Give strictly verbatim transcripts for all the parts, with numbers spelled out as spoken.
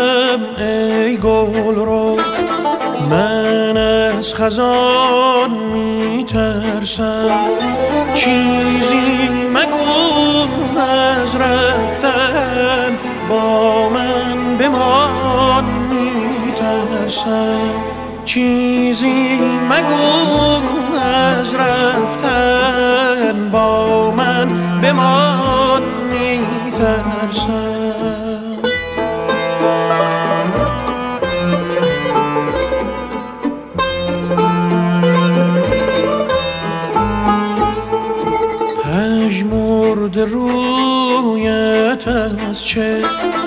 ندارم ای گل رو، من از خزان میترسم. چیزی مگو از رفتن، با من بمان میترسم. چیزی مگو از رفتن، با من بمان میترسم. پژمرده رویت از چه،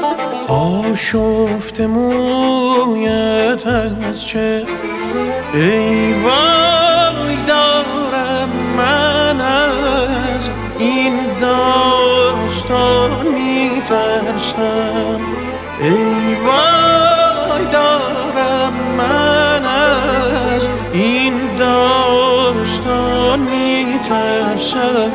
آشفته مویت از چه. ای وای دارم من از این داستان میترسم. ای وای دارم من از این داستان میترسم.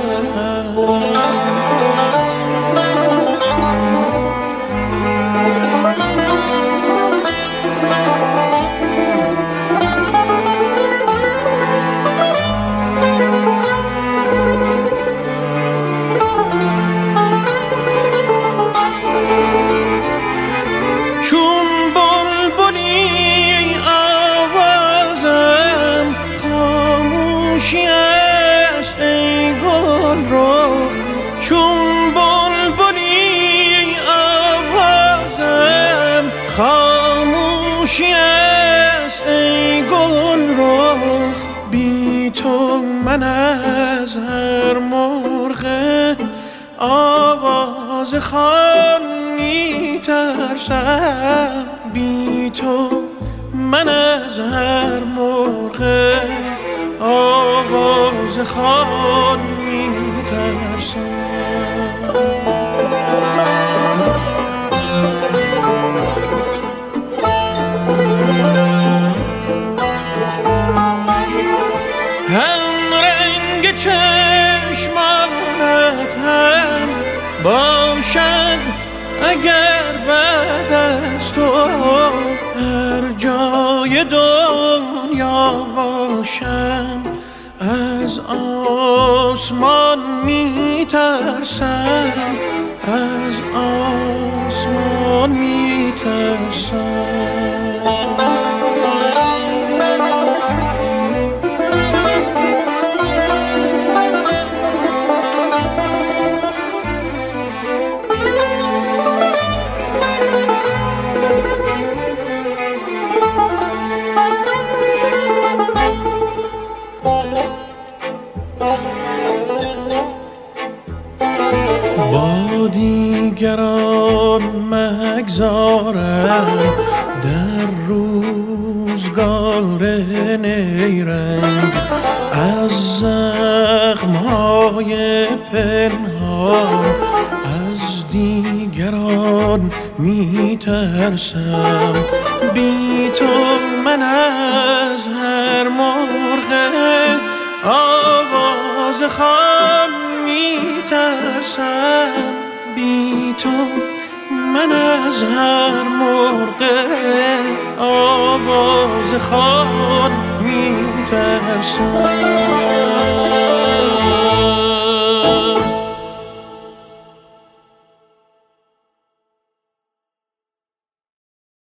خاموشی است ای گل رخ، بی تو من از هر مرغ آواز خوان میترسم. بی تو من از هر مرغ آواز خوان میترسم. هم رنگ چشمانت هم باشد اگر بعد از تو هر جای دنیا باشم، از آسمان میترسم. از آسمان میترسم. با دیگران مگذارم در روزگار نیرنگ، از زخمهای پنهان از دیگران میترسم. بی تو من از هر مرغ آواز خوان میترسم. بی تو من از هر مرغ آواز خوان میترسم.